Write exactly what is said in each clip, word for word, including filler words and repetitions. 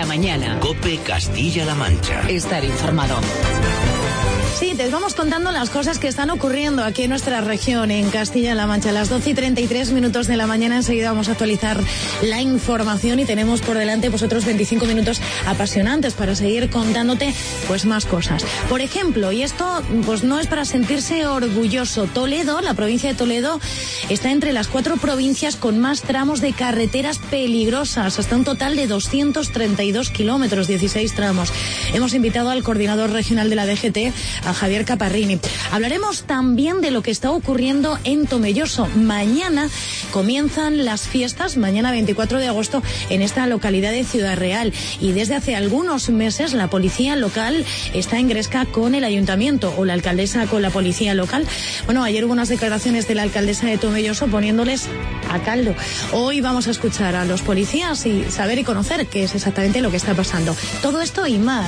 mañana. COPE Castilla-La Mancha. Estar informado. Sí, te vamos contando las cosas que están ocurriendo aquí en nuestra región, en Castilla-La Mancha. A las doce y treinta y tres minutos de la mañana enseguida vamos a actualizar la información y tenemos por delante pues otros veinticinco minutos apasionantes para seguir contándote pues más cosas. Por ejemplo, y esto pues no es para sentirse orgulloso, Toledo, la provincia de Toledo, está entre las cuatro provincias con más tramos de carreteras peligrosas, hasta un total de doscientos treinta y dos kilómetros, dieciséis tramos. Hemos invitado al coordinador regional de la D G T, a Javier Caparrini. Hablaremos también de lo que está ocurriendo en Tomelloso. Mañana comienzan las fiestas, mañana veinticuatro de agosto, en esta localidad de Ciudad Real. Y desde hace algunos meses la policía local está en gresca con el ayuntamiento, o la alcaldesa con la policía local. Bueno, ayer hubo unas declaraciones de la alcaldesa de Tomelloso poniéndoles a caldo. Hoy vamos a escuchar a los policías y saber y conocer qué es exactamente lo que está pasando. Todo esto y más.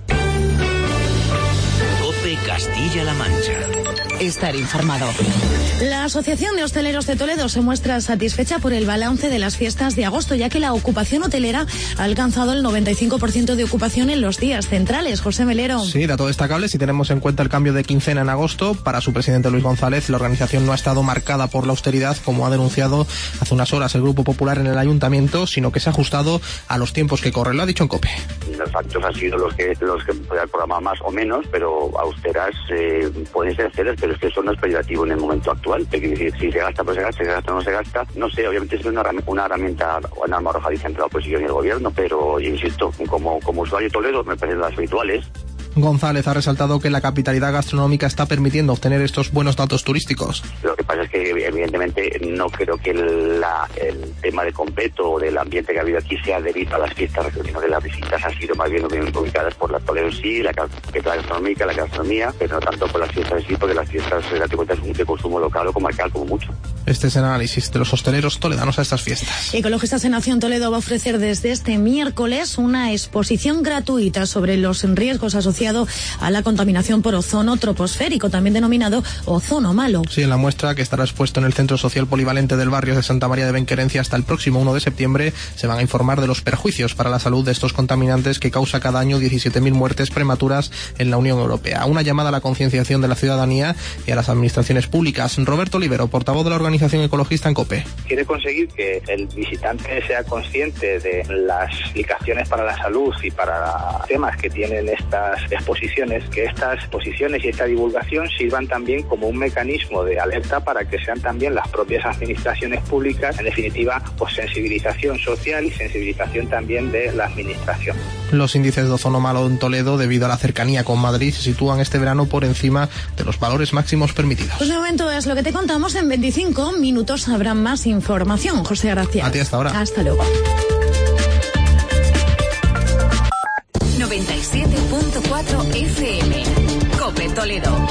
Castilla-La Mancha. Estar informado. La Asociación de Hosteleros de Toledo se muestra satisfecha por el balance de las fiestas de agosto, ya que la ocupación hotelera ha alcanzado el noventa y cinco por ciento de ocupación en los días centrales. José Melero. Sí, dato destacable si tenemos en cuenta el cambio de quincena en agosto. Para su presidente Luis González, la organización no ha estado marcada por la austeridad, como ha denunciado hace unas horas el Grupo Popular en el Ayuntamiento, sino que se ha ajustado a los tiempos que corren. Lo ha dicho en COPE. Los factos han sido los que los que puedan programar más o menos, pero austeras eh, pueden ser austeras, pero es que eso no es peyorativo en el momento actual. Es decir, si se gasta, pues se gasta, si se gasta, no se gasta. No sé, obviamente es una, una herramienta, una arma arrojadiza entre la oposición y el gobierno, pero, insisto, como, como usuario de Toledo, me parecen las habituales. González ha resaltado que la capitalidad gastronómica está permitiendo obtener estos buenos datos turísticos. Lo que pasa es que, evidentemente, no creo que la, el tema de completo o del ambiente que ha habido aquí sea debido a las fiestas, sino que las visitas han sido más bien ubicadas por la Toledo en sí, la capital gastronómica, la gastronomía, pero no tanto por las fiestas en sí, porque las fiestas son de consumo local o comarcal, como mucho. Este es el análisis de los hosteleros toledanos a estas fiestas. Ecologistas en Acción Toledo va a ofrecer desde este miércoles una exposición gratuita sobre los riesgos asociados a la contaminación por ozono troposférico, también denominado ozono malo. Sí, en la muestra, que estará expuesto en el Centro Social Polivalente del barrio de Santa María de Benquerencia hasta el próximo uno de septiembre, se van a informar de los perjuicios para la salud de estos contaminantes que causa cada año diecisiete mil muertes prematuras en la Unión Europea. Una llamada a la concienciación de la ciudadanía y a las administraciones públicas. Roberto Olivero, portavoz de la organización ecologista en COPE. Quiere conseguir que el visitante sea consciente de las implicaciones para la salud y para temas que tienen estas exposiciones, que estas exposiciones y esta divulgación sirvan también como un mecanismo de alerta para que sean también las propias administraciones públicas, en definitiva, pues sensibilización social y sensibilización también de la administración. Los índices de ozono malo en Toledo, debido a la cercanía con Madrid, se sitúan este verano por encima de los valores máximos permitidos. Pues de momento es lo que te contamos. En veinticinco minutos habrá más información. José, gracias. A ti hasta ahora. Hasta luego. noventa y siete punto cuatro F M. COPE Toledo.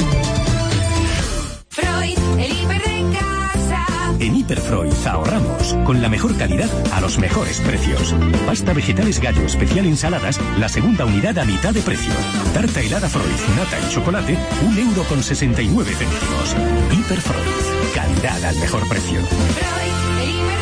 Freud, el hiper de casa. En Hiperfreud ahorramos con la mejor calidad a los mejores precios. Pasta vegetales gallo especial ensaladas, la segunda unidad a mitad de precio. Tarta helada Freud, nata y chocolate, un euro con sesenta y nueve céntimos. Hiperfreud, calidad al mejor precio. Freud, el hiper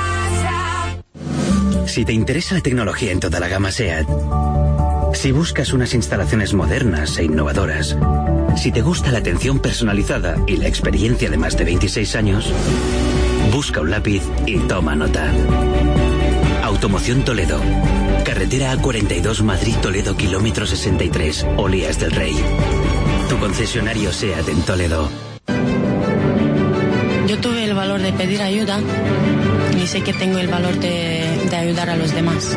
de casa. Si te interesa la tecnología en toda la gama SEAT, si buscas unas instalaciones modernas e innovadoras, si te gusta la atención personalizada y la experiencia de más de veintiséis años, busca un lápiz y toma nota. Automoción Toledo. Carretera A cuarenta y dos Madrid-Toledo, kilómetro sesenta y tres, Olías del Rey. Tu concesionario SEAT en Toledo. Yo tuve el valor de pedir ayuda y sé que tengo el valor de, de ayudar a los demás.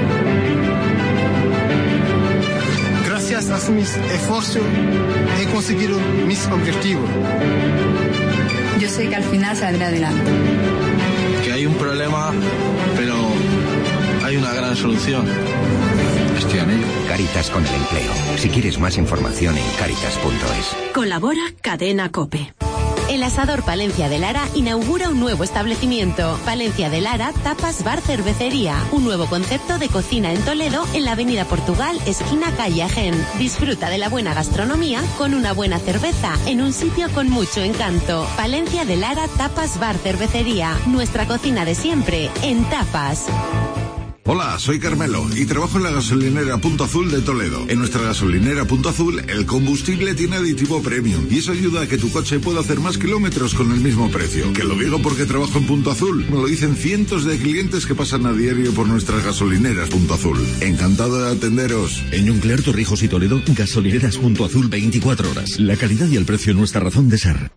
Gracias a mis esfuerzos he conseguido mis objetivos. Yo sé que al final saldré adelante. Que hay un problema, pero hay una gran solución. Estoy en ello. Cáritas con el empleo. Si quieres más información en cáritas punto es. Colabora Cadena COPE. El Asador Palencia de Lara inaugura un nuevo establecimiento. Palencia de Lara, tapas, bar, cervecería. Un nuevo concepto de cocina en Toledo, en la avenida Portugal, esquina calle Agen. Disfruta de la buena gastronomía con una buena cerveza, en un sitio con mucho encanto. Palencia de Lara, tapas, bar, cervecería. Nuestra cocina de siempre, en tapas. Hola, soy Carmelo y trabajo en la gasolinera Punto Azul de Toledo. En nuestra gasolinera Punto Azul, el combustible tiene aditivo premium y eso ayuda a que tu coche pueda hacer más kilómetros con el mismo precio. Que lo digo porque trabajo en Punto Azul. Me lo dicen cientos de clientes que pasan a diario por nuestras gasolineras Punto Azul. Encantado de atenderos. En Unclear, Torrijos y Toledo, gasolineras Punto Azul veinticuatro horas. La calidad y el precio nuestra razón de ser.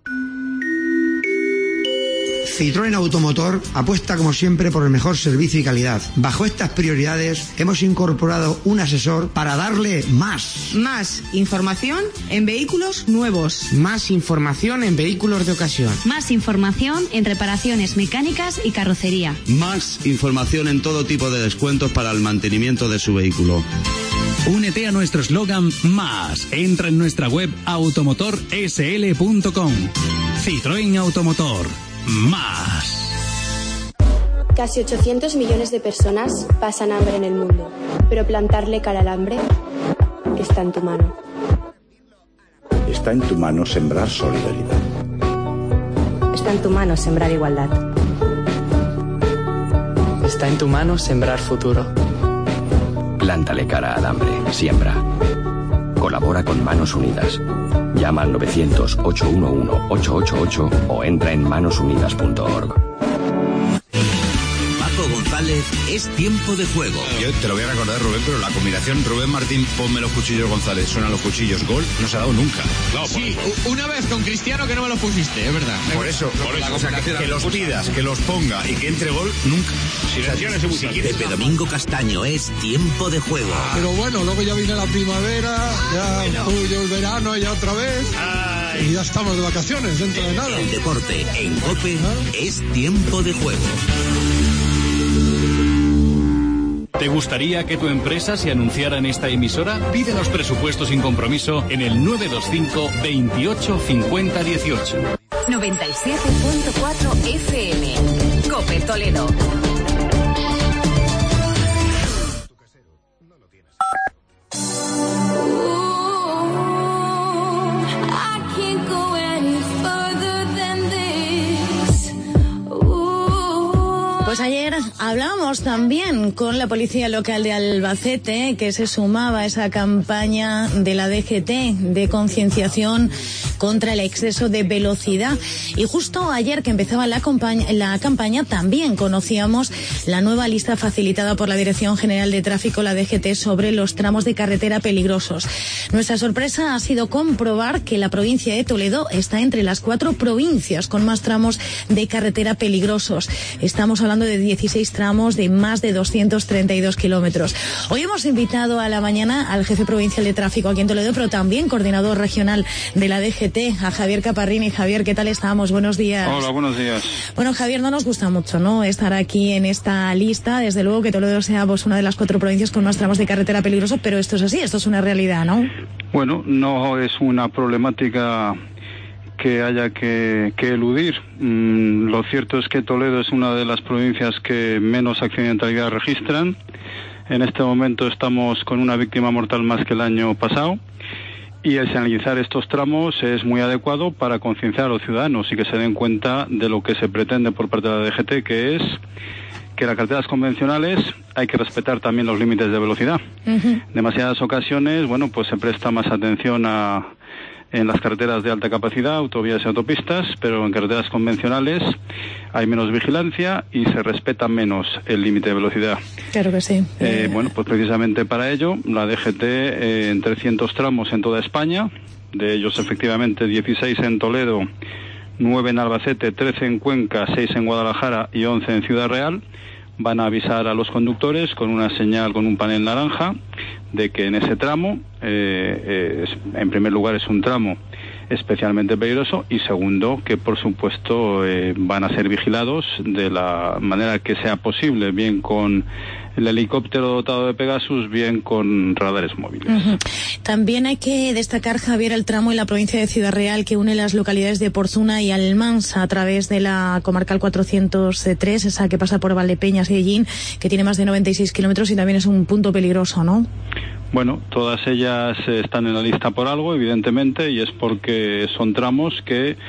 Citroën Automotor apuesta como siempre por el mejor servicio y calidad. Bajo estas prioridades hemos incorporado un asesor para darle más. Más información en vehículos nuevos. Más información en vehículos de ocasión. Más información en reparaciones mecánicas y carrocería. Más información en todo tipo de descuentos para el mantenimiento de su vehículo. Únete a nuestro eslogan Más. Entra en nuestra web automotor s l punto com. Citroën Automotor. Más. Casi ochocientos millones de personas pasan hambre en el mundo, pero plantarle cara al hambre está en tu mano. Está en tu mano sembrar solidaridad. Está en tu mano sembrar igualdad. Está en tu mano sembrar futuro. Plántale cara al hambre. Siembra. Colabora con Manos Unidas. Llama al novecientos, ocho uno uno, ocho ocho ocho o entra en manos unidas punto org. Paco González, es tiempo de juego. Yo te lo voy a recordar, Rubén, pero la combinación Rubén Martín, ponme los cuchillos González, suenan los cuchillos, gol, no se ha dado nunca. No, sí, por... una vez con Cristiano que no me lo pusiste, es verdad. Por eso, por eso, o sea, que, que los pidas, que los ponga y que entre gol, nunca. Si, o sea, si quieres Pepe Domingo Castaño, es tiempo de juego. Pero bueno, luego ya viene la primavera, ya bueno. el verano, ya otra vez. Ay. Y ya estamos de vacaciones, dentro de nada. El deporte en COPE ¿Ah? es tiempo de juego. ¿Te gustaría que tu empresa se anunciara en esta emisora? Pide los presupuestos sin compromiso en el nueve dos cinco, veintiocho, cincuenta, dieciocho. noventa y siete punto cuatro F M. COPE Toledo. Pues ayer hablamos también con la policía local de Albacete, que se sumaba a esa campaña de la D G T de concienciación contra el exceso de velocidad. Y justo ayer que empezaba la, la campaña también conocíamos la nueva lista facilitada por la Dirección General de Tráfico, la D G T, sobre los tramos de carretera peligrosos. Nuestra sorpresa ha sido comprobar que la provincia de Toledo está entre las cuatro provincias con más tramos de carretera peligrosos. Estamos hablando de dieciséis tramos de más de doscientos treinta y dos kilómetros. Hoy hemos invitado a la mañana al jefe provincial de tráfico aquí en Toledo, pero también coordinador regional de la D G T, a Javier Caparrini. Javier, ¿qué tal estamos? Buenos días. Hola, buenos días. Bueno, Javier, no nos gusta mucho, ¿no?, estar aquí en esta lista. Desde luego que Toledo sea pues una de las cuatro provincias con más tramos de carretera peligrosos, pero esto es así, esto es una realidad, ¿no? Bueno, no es una problemática que haya que, que eludir. Mm, lo cierto es que Toledo es una de las provincias que menos accidentalidad registran. En este momento estamos con una víctima mortal más que el año pasado. Y el señalizar estos tramos es muy adecuado para concienciar a los ciudadanos y que se den cuenta de lo que se pretende por parte de la D G T, que es que en las carreteras convencionales hay que respetar también los límites de velocidad. Uh-huh. Demasiadas ocasiones, bueno, pues se presta más atención a en las carreteras de alta capacidad, autovías y autopistas, pero en carreteras convencionales hay menos vigilancia y se respeta menos el límite de velocidad. Claro que sí. Eh, bueno, pues precisamente para ello, la D G T eh, en trescientos tramos en toda España, de ellos efectivamente dieciséis en Toledo, nueve en Albacete, trece en Cuenca, seis en Guadalajara y once en Ciudad Real, van a avisar a los conductores con una señal, con un panel naranja, de que en ese tramo, eh, eh, es, en primer lugar es un tramo especialmente peligroso y segundo que por supuesto eh, van a ser vigilados de la manera que sea posible, bien con el helicóptero dotado de Pegasus, bien con radares móviles. Uh-huh. También hay que destacar, Javier, el tramo en la provincia de Ciudad Real que une las localidades de Porzuna y Almansa a través de la comarcal cuatrocientos tres, esa que pasa por Valdepeñas y Ellín, que tiene más de noventa y seis kilómetros y también es un punto peligroso, ¿no? Bueno, todas ellas están en la lista por algo, evidentemente, y es porque son tramos que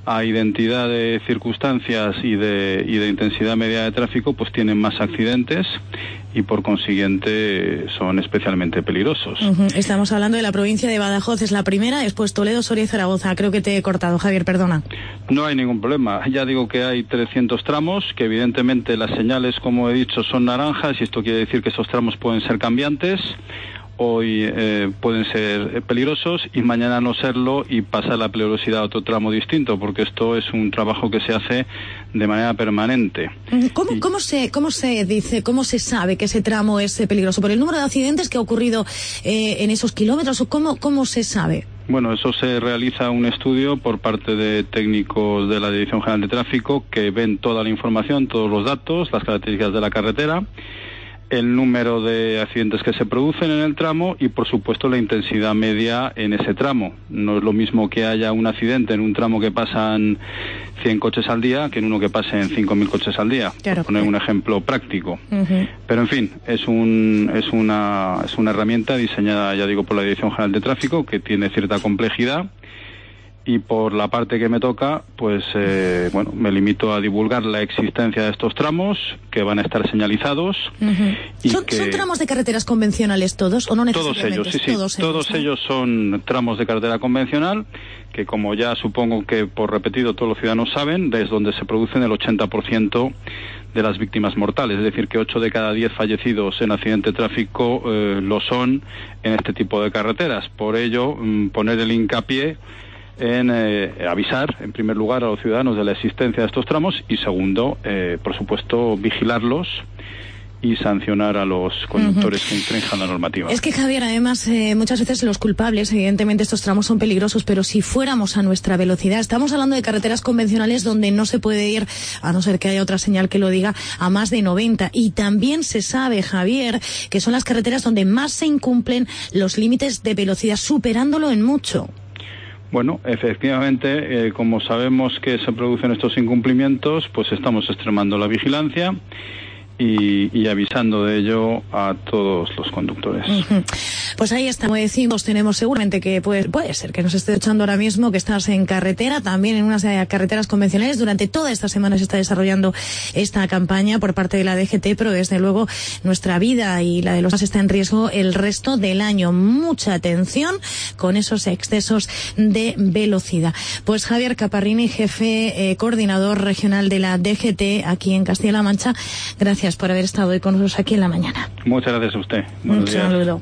a identidad de circunstancias y de, y de intensidad media de tráfico, pues tienen más accidentes y por consiguiente son especialmente peligrosos. Uh-huh. Estamos hablando de la provincia de Badajoz, es la primera, después Toledo, Soria y Zaragoza. Creo que te he cortado, Javier, perdona. No hay ningún problema. Ya digo que hay trescientos tramos, que evidentemente las señales, como he dicho, son naranjas, y esto quiere decir que esos tramos pueden ser cambiantes. Hoy eh, pueden ser peligrosos y mañana no serlo y pasar la peligrosidad a otro tramo distinto, porque esto es un trabajo que se hace de manera permanente. ¿Cómo, y... cómo, se, cómo se dice, cómo se sabe que ese tramo es peligroso? ¿Por el número de accidentes que ha ocurrido eh, en esos kilómetros o cómo, cómo se sabe? Bueno, eso se realiza un estudio por parte de técnicos de la Dirección General de Tráfico que ven toda la información, todos los datos, las características de la carretera, el número de accidentes que se producen en el tramo y, por supuesto, la intensidad media en ese tramo. No es lo mismo que haya un accidente en un tramo que pasan cien coches al día que en uno que pasen cinco mil coches al día, claro, por poner un ejemplo práctico. Uh-huh. Pero, en fin, es un es una es una herramienta diseñada, ya digo, por la Dirección General de Tráfico, que tiene cierta complejidad. Y por la parte que me toca, pues eh, bueno, me limito a divulgar la existencia de estos tramos que van a estar señalizados. Uh-huh. Y ¿Son, que... ¿Son tramos de carreteras convencionales todos o no necesariamente? Todos ellos, sí, sí. Todos, todos ellos, ¿no? ellos son tramos de carretera convencional que, como ya supongo que por repetido todos los ciudadanos saben, es donde se producen el ochenta por ciento de las víctimas mortales. Es decir, que ocho de cada diez fallecidos en accidente de tráfico eh, lo son en este tipo de carreteras. Por ello, mmm, poner el hincapié en eh, avisar, en primer lugar, a los ciudadanos de la existencia de estos tramos y, segundo, eh, por supuesto, vigilarlos y sancionar a los conductores uh-huh. que infrinjan la normativa. Es que, Javier, además, eh, muchas veces los culpables, evidentemente estos tramos son peligrosos, pero si fuéramos a nuestra velocidad, estamos hablando de carreteras convencionales donde no se puede ir, a no ser que haya otra señal que lo diga, a más de noventa. Y también se sabe, Javier, que son las carreteras donde más se incumplen los límites de velocidad, superándolo en mucho. Bueno, efectivamente, eh, como sabemos que se producen estos incumplimientos, pues estamos extremando la vigilancia y, y avisando de ello a todos los conductores. Uh-huh. Pues ahí está, como decimos, tenemos seguramente que puede, puede ser que nos esté echando ahora mismo, que estás en carretera, también en unas carreteras convencionales. Durante toda esta semana se está desarrollando esta campaña por parte de la D G T, pero desde luego nuestra vida y la de los demás está en riesgo el resto del año. Mucha atención con esos excesos de velocidad. Pues Javier Caparrini, jefe eh, coordinador regional de la D G T aquí en Castilla-La Mancha, gracias por haber estado hoy con nosotros aquí en la mañana. Muchas gracias a usted. Buenos Un días. saludo.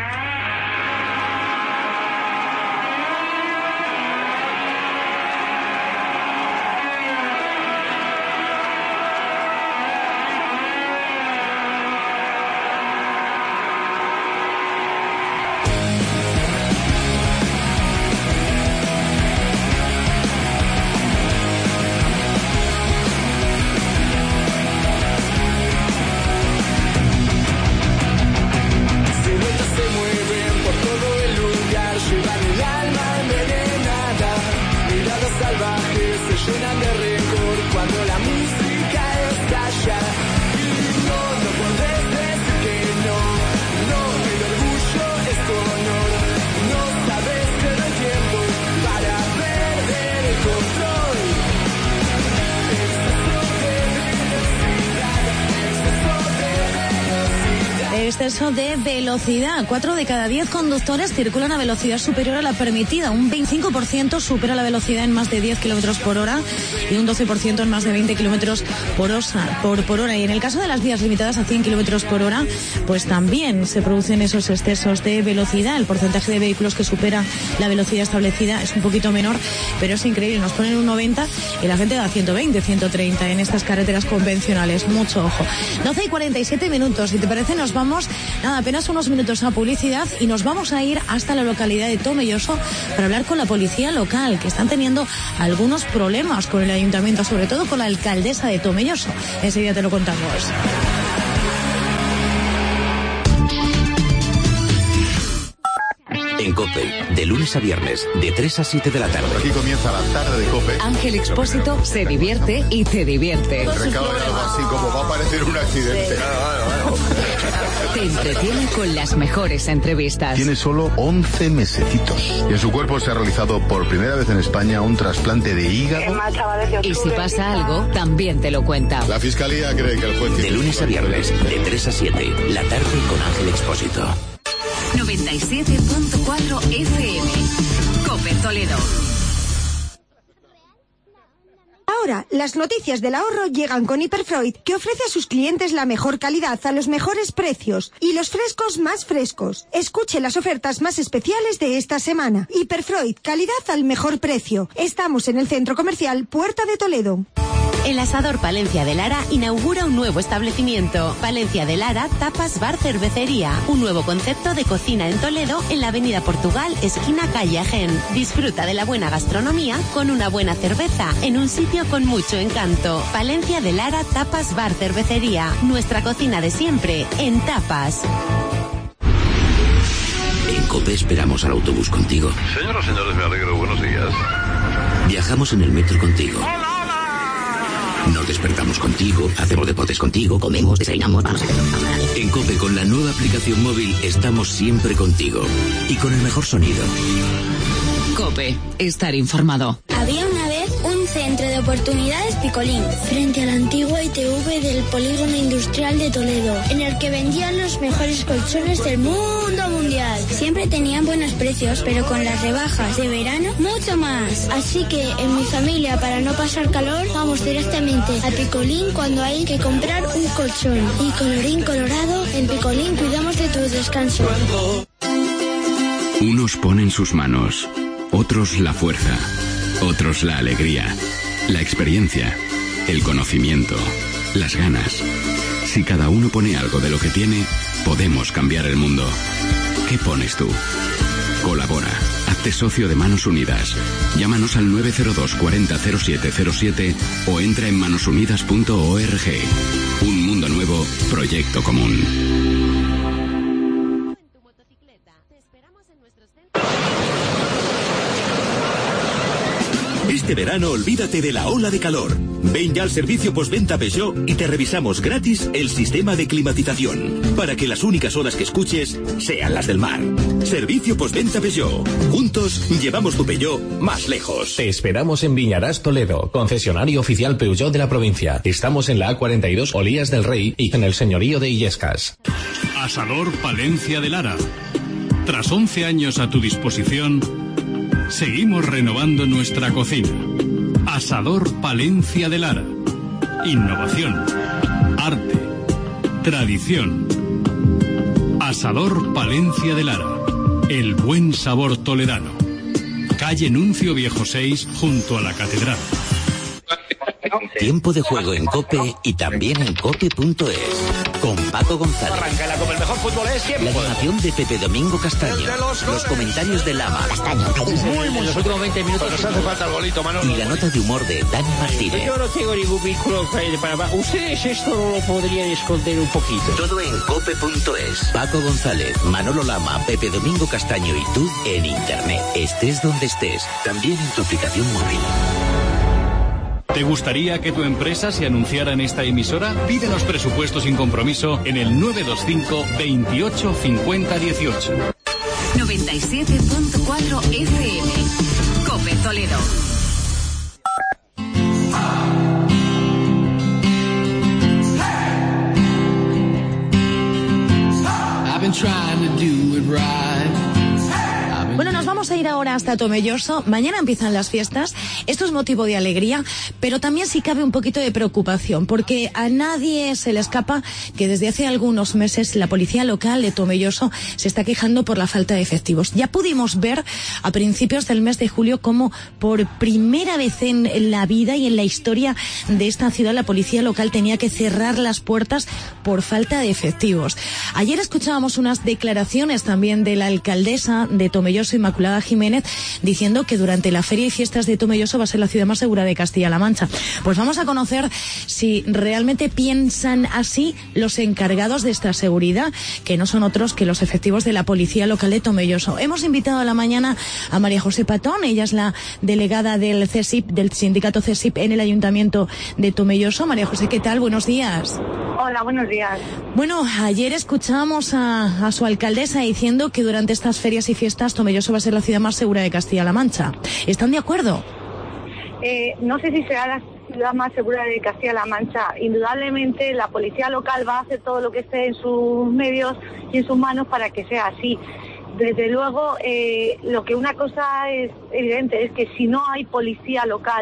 Exceso de velocidad. Cuatro de cada diez conductores circulan a velocidad superior a la permitida. Un veinticinco por ciento supera la velocidad en más de diez kilómetros por hora y un doce por ciento en más de veinte kilómetros por, por, por hora. Y en el caso de las vías limitadas a cien kilómetros por hora, pues también se producen esos excesos de velocidad. El porcentaje de vehículos que supera la velocidad establecida es un poquito menor, pero es increíble. Nos ponen un noventa y la gente da ciento veinte, ciento treinta en estas carreteras convencionales. Mucho ojo. doce y cuarenta y siete minutos. Si te parece, nos vamos Nada, apenas unos minutos a publicidad y nos vamos a ir hasta la localidad de Tomelloso para hablar con la policía local, que están teniendo algunos problemas con el ayuntamiento, sobre todo con la alcaldesa de Tomelloso. Enseguida te lo contamos. En COPE, de lunes a viernes, de tres a siete de la tarde. Aquí comienza la tarde de COPE. Ángel Expósito se divierte y te divierte. El recado de algo así como va a parecer un accidente. Sí. Te entretiene con las mejores entrevistas. Tiene solo once mesecitos. Y en su cuerpo se ha realizado por primera vez en España un trasplante de hígado. Y si pasa algo, también te lo cuenta. La fiscalía cree que el juez... De lunes a viernes, de tres a siete, la tarde con Ángel Expósito. noventa y siete punto cuatro F M. COPE Toledo. Ahora, las noticias del ahorro llegan con Hiperfreud, que ofrece a sus clientes la mejor calidad a los mejores precios y los frescos más frescos. Escuche las ofertas más especiales de esta semana. Hiperfreud, calidad al mejor precio. Estamos en el Centro Comercial Puerta de Toledo. El Asador Palencia de Lara inaugura un nuevo establecimiento. Palencia de Lara, tapas, bar, cervecería. Un nuevo concepto de cocina en Toledo, en la Avenida Portugal, esquina calle Agen. Disfruta de la buena gastronomía con una buena cerveza, en un sitio con mucho encanto. Palencia de Lara, tapas, bar, cervecería. Nuestra cocina de siempre, en tapas. En COPE esperamos al autobús contigo. Señoras y señores, me alegro. Buenos días. Viajamos en el metro contigo. Nos despertamos contigo, hacemos deportes contigo, comemos, desayunamos, vamos a hacer. En COPE, con la nueva aplicación móvil, estamos siempre contigo. Y con el mejor sonido. COPE, estar informado. Había una vez un centro de oportunidades Picolín, frente a la antigua I T V del Polígono Industrial de Toledo, en el que vendían los mejores colchones del mundo mundial. Siempre tenían buenos precios, pero con las rebajas de verano, mucho más. Así que en mi familia, para no pasar calor, vamos directamente a Picolín cuando hay que comprar un colchón. Y colorín colorado, en Picolín cuidamos de tu descanso. Unos ponen sus manos, otros la fuerza, otros la alegría, la experiencia, el conocimiento, las ganas. Si cada uno pone algo de lo que tiene, podemos cambiar el mundo. ¿Qué pones tú? Colabora. Hazte socio de Manos Unidas. Llámanos al nueve cero dos cuarenta cero siete cero siete o entra en manos unidas punto org. Un mundo nuevo, proyecto común. Este verano olvídate de la ola de calor. Ven ya al servicio postventa Peugeot y te revisamos gratis el sistema de climatización, para que las únicas olas que escuches sean las del mar. Servicio postventa Peugeot. Juntos llevamos tu Peugeot más lejos. Te esperamos en Viñarás, Toledo, concesionario oficial Peugeot de la provincia. Estamos en la A cuarenta y dos Olías del Rey y en el señorío de Illescas. Asador Palencia de Lara. Tras once años a tu disposición, seguimos renovando nuestra cocina. Asador Palencia de Lara. Innovación, arte, tradición. Asador Palencia de Lara. El buen sabor toledano. Calle Nuncio Viejo seis, junto a la catedral. Tiempo de juego en COPE y también en cope punto es. Con Paco González. Arráncala como el mejor fútbol es tiempo. La animación de Pepe Domingo Castaño. Los, los comentarios de Lama. Castaño. Muy, muy, en los últimos veinte minutos nos hace falta el golito, Manolo. Y la nota de humor de Dani Martínez. Yo no tengo ningún vínculo para... Ustedes esto no lo podrían esconder un poquito. Todo en cope punto es. Paco González, Manolo Lama, Pepe Domingo Castaño y tú en internet. Estés donde estés. También en tu aplicación móvil. ¿Te gustaría que tu empresa se anunciara en esta emisora? Pídenos presupuesto sin compromiso en el nueve dos cinco, veintiocho, cincuenta, dieciocho. noventa y siete punto cuatro F M. COPE Toledo. I've been trying to do it right. Bueno, nos vamos a ir ahora hasta Tomelloso. Mañana empiezan las fiestas. Esto es motivo de alegría, pero también sí cabe un poquito de preocupación, porque a nadie se le escapa que desde hace algunos meses la policía local de Tomelloso se está quejando por la falta de efectivos. Ya pudimos ver a principios del mes de julio cómo por primera vez en la vida y en la historia de esta ciudad la policía local tenía que cerrar las puertas por falta de efectivos. Ayer escuchábamos unas declaraciones también de la alcaldesa de Tomelloso, Inmaculada Inmaculada Jiménez, diciendo que durante la feria y fiestas de Tomelloso va a ser la ciudad más segura de Castilla-La Mancha. Pues vamos a conocer si realmente piensan así los encargados de esta seguridad, que no son otros que los efectivos de la Policía Local de Tomelloso. Hemos invitado a la mañana a María José Patón, ella es la delegada del C E S I P, del sindicato C E S I P en el Ayuntamiento de Tomelloso. María José, ¿qué tal? Buenos días. Hola, buenos días. Bueno, ayer escuchábamos a, a su alcaldesa diciendo que durante estas ferias y fiestas Tomelloso va a ser la ciudad más segura de Castilla-La Mancha. ¿Están de acuerdo? Eh, no sé si será la ciudad más segura de Castilla-La Mancha. Indudablemente la policía local va a hacer todo lo que esté en sus medios y en sus manos para que sea así. Desde luego, eh, lo que una cosa es evidente es que si no hay policía local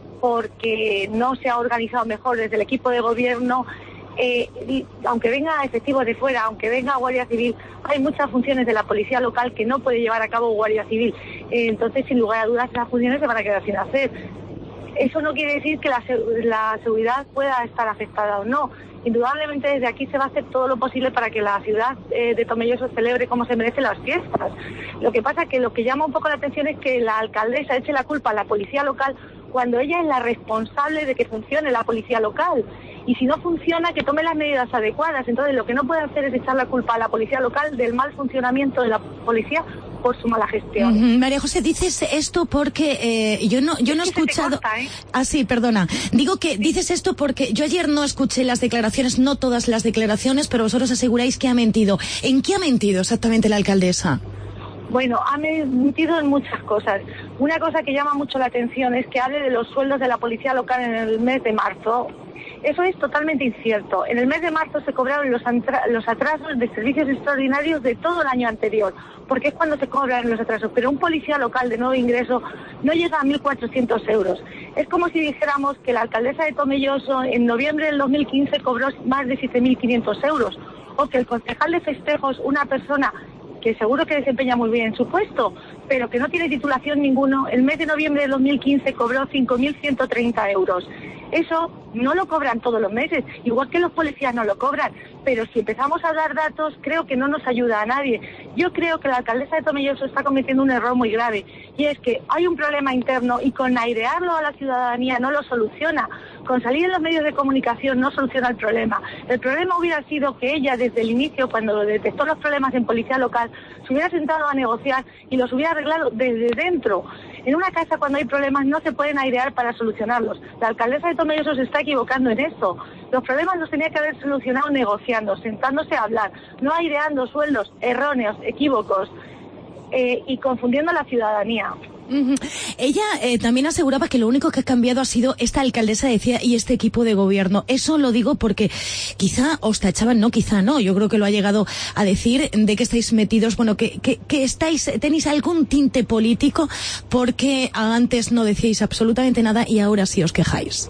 porque no se ha organizado mejor desde el equipo de gobierno, Eh, y, aunque venga efectivos de fuera, aunque venga Guardia Civil, hay muchas funciones de la policía local que no puede llevar a cabo Guardia Civil. Eh, entonces, sin lugar a dudas, esas funciones se van a quedar sin hacer. Eso no quiere decir que la, la seguridad pueda estar afectada o no. Indudablemente desde aquí se va a hacer todo lo posible para que la ciudad eh, de Tomelloso celebre como se merecen las fiestas. Lo que pasa es que lo que llama un poco la atención es que la alcaldesa eche la culpa a la policía local cuando ella es la responsable de que funcione la policía local. Y si no funciona, que tome las medidas adecuadas. Entonces, lo que no puede hacer es echar la culpa a la policía local del mal funcionamiento de la policía por su mala gestión. Uh-huh. María José, dices esto porque eh, yo no yo no he escuchado... Corta, ¿eh? Ah, sí, perdona. Digo que dices esto porque yo ayer no escuché las declaraciones, no todas las declaraciones, pero vosotros aseguráis que ha mentido. ¿En qué ha mentido exactamente la alcaldesa? Bueno, ha mentido en muchas cosas. Una cosa que llama mucho la atención es que hable de los sueldos de la policía local en el mes de marzo. Eso es totalmente incierto. En el mes de marzo se cobraron los, los atrasos de servicios extraordinarios de todo el año anterior, porque es cuando se cobran los atrasos. Pero un policía local de nuevo ingreso no llega a mil cuatrocientos euros. Es como si dijéramos que la alcaldesa de Tomelloso en noviembre del dos mil quince cobró más de siete mil quinientos euros, o que el concejal de festejos, una persona que seguro que desempeña muy bien su puesto, pero que no tiene titulación ninguno, el mes de noviembre del dos mil quince cobró cinco mil ciento treinta euros. Eso no lo cobran todos los meses, igual que los policías no lo cobran, pero si empezamos a dar datos creo que no nos ayuda a nadie. Yo creo que la alcaldesa de Tomelloso está cometiendo un error muy grave, y es que hay un problema interno y con airearlo a la ciudadanía no lo soluciona. Con salir en los medios de comunicación no soluciona el problema. El problema hubiera sido que ella desde el inicio, cuando detectó los problemas en policía local, se hubiera sentado a negociar y los hubiera arreglado desde dentro. En una casa cuando hay problemas no se pueden airear para solucionarlos. La alcaldesa de Tomelloso se está equivocando en esto. Los problemas los tenía que haber solucionado negociando, sentándose a hablar, no aireando sueldos erróneos, equívocos eh, y confundiendo a la ciudadanía. Uh-huh. Ella eh, también aseguraba que lo único que ha cambiado ha sido esta alcaldesa, decía, y este equipo de gobierno. Eso lo digo porque quizá os tachaban, no, quizá no, yo creo que lo ha llegado a decir, de que estáis metidos, bueno, que, que, que estáis, tenéis algún tinte político porque antes no decíais absolutamente nada y ahora sí os quejáis.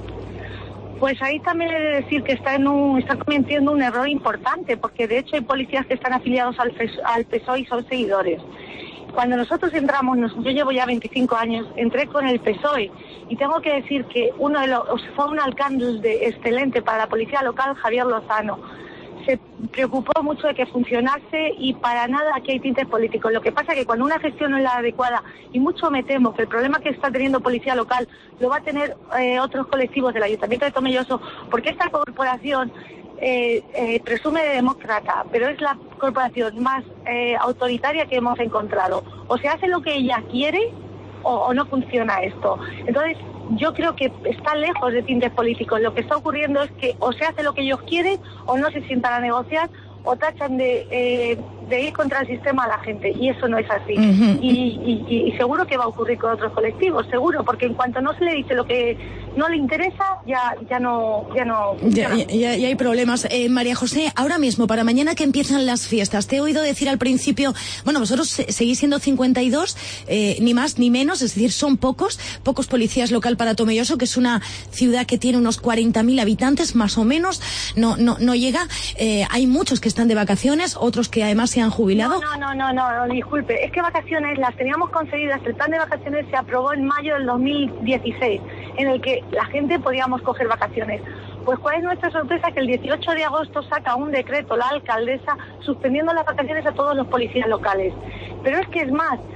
Pues ahí también he de decir que está, en un, está cometiendo un error importante, porque de hecho hay policías que están afiliados al, al P S O E y son seguidores. Cuando nosotros entramos, yo llevo ya veinticinco años, entré con el P S O E y tengo que decir que uno de los, fue un alcalde excelente para la policía local, Javier Lozano. Se preocupó mucho de que funcionase y para nada aquí hay tintes políticos. Lo que pasa es que cuando una gestión no es la adecuada, y mucho me temo que el problema que está teniendo policía local lo va a tener eh, otros colectivos del Ayuntamiento de Tomelloso, porque esta corporación Eh, eh, presume de demócrata, pero es la corporación más eh, autoritaria que hemos encontrado. O se hace lo que ella quiere o, o no funciona esto. Entonces yo creo que está lejos de tintes políticos. Lo que está ocurriendo es que o se hace lo que ellos quieren o no se sientan a negociar o tachan de, eh, de ir contra el sistema a la gente, y eso no es así. Uh-huh. y, y, y seguro que va a ocurrir con otros colectivos, seguro, porque en cuanto no se le dice lo que no le interesa, ya ya no ya no ya, ya, ya, ya hay problemas. Eh, María José, ahora mismo, para mañana que empiezan las fiestas, te he oído decir al principio, bueno, vosotros seguís siendo cincuenta y dos, eh, ni más ni menos, es decir, son pocos, pocos policías local para Tomelloso, que es una ciudad que tiene unos cuarenta mil habitantes, más o menos, no no no llega, eh, hay muchos que están de vacaciones, otros que además se han jubilado. No, no, no, no, no, disculpe, es que vacaciones las teníamos concedidas, el plan de vacaciones se aprobó en mayo del dos mil dieciséis, en el que la gente podíamos coger vacaciones. Pues cuál es nuestra sorpresa, que el dieciocho de agosto saca un decreto la alcaldesa suspendiendo las vacaciones a todos los policías locales. Pero es que es más,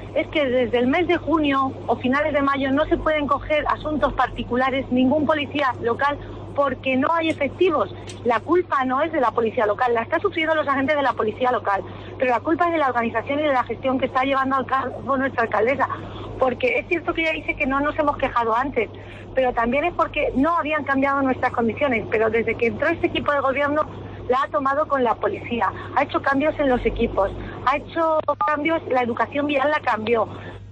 es que desde el mes de junio o finales de mayo no se pueden coger asuntos particulares ningún policía local porque no hay efectivos. La culpa no es de la policía local, la está sufriendo los agentes de la policía local, pero la culpa es de la organización y de la gestión que está llevando a cabo nuestra alcaldesa, porque es cierto que ella dice que no nos hemos quejado antes, pero también es porque no habían cambiado nuestras condiciones, pero desde que entró este equipo de gobierno la ha tomado con la policía, ha hecho cambios en los equipos, ha hecho cambios, la educación vial la cambió,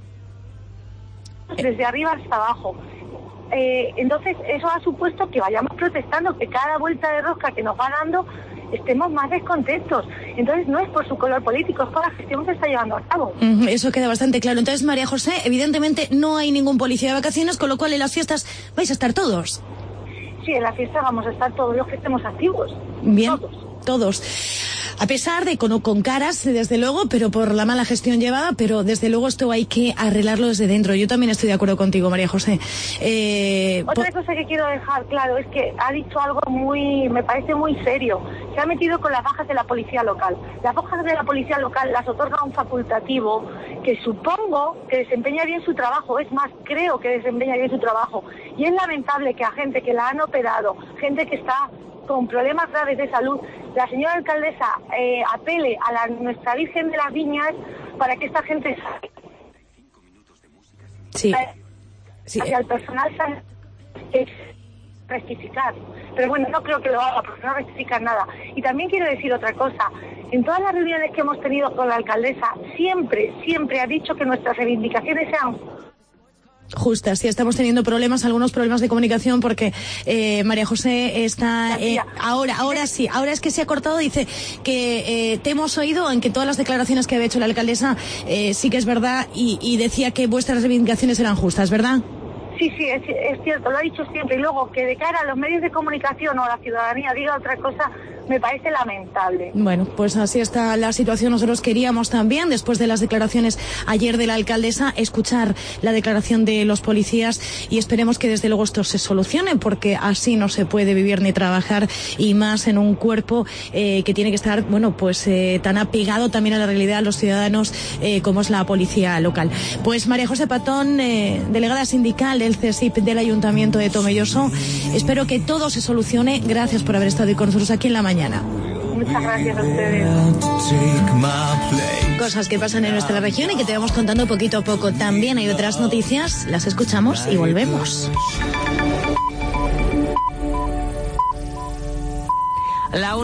desde arriba hasta abajo. Eh, entonces eso ha supuesto que vayamos protestando, que cada vuelta de rosca que nos va dando estemos más descontentos. Entonces no es por su color político, es por la gestión que se está llevando a cabo. Uh-huh, eso queda bastante claro. Entonces, María José, evidentemente no hay ningún policía de vacaciones, con lo cual en las fiestas vais a estar todos. Sí, en la fiesta vamos a estar todos los que estemos activos. Bien, todos. todos. A pesar de con, con caras, desde luego, pero por la mala gestión llevada, pero desde luego esto hay que arreglarlo desde dentro. Yo también estoy de acuerdo contigo, María José. Eh, Otra cosa que quiero dejar claro es que ha dicho algo muy, me parece muy serio. Se ha metido con las bajas de la policía local. Las bajas de la policía local las otorga un facultativo que supongo que desempeña bien su trabajo. Es más, creo que desempeña bien su trabajo. Y es lamentable que a gente que la han operado, gente que está con problemas graves de salud, la señora alcaldesa eh, apele a la, nuestra Virgen de las Viñas para que esta gente salga. Sí. sí. Hacia el personal sanitario es rectificar. Pero bueno, no creo que lo haga porque no rectifica nada. Y también quiero decir otra cosa. En todas las reuniones que hemos tenido con la alcaldesa, siempre, siempre ha dicho que nuestras reivindicaciones sean justas. Sí, estamos teniendo problemas, algunos problemas de comunicación porque eh, María José está eh, ahora, ahora sí, ahora es que se ha cortado, dice que eh, te hemos oído en que todas las declaraciones que había hecho la alcaldesa eh, sí que es verdad y, y decía que vuestras reivindicaciones eran justas, ¿verdad? Sí, sí, es, es cierto, lo ha dicho siempre. Y luego que de cara a los medios de comunicación o a la ciudadanía diga otra cosa, me parece lamentable. Bueno, pues así está la situación. Nosotros queríamos también, después de las declaraciones ayer de la alcaldesa, escuchar la declaración de los policías y esperemos que desde luego esto se solucione, porque así no se puede vivir ni trabajar, y más en un cuerpo eh, que tiene que estar, bueno, pues eh, tan apegado también a la realidad de los ciudadanos eh, como es la policía local. Pues María José Patón, eh, delegada sindical del C S I P del Ayuntamiento de Tomelloso, espero que todo se solucione. Gracias por haber estado hoy con nosotros aquí en la mañana. Muchas gracias a ustedes. Cosas que pasan en nuestra región y que te vamos contando poquito a poco. También hay otras noticias, las escuchamos y volvemos. La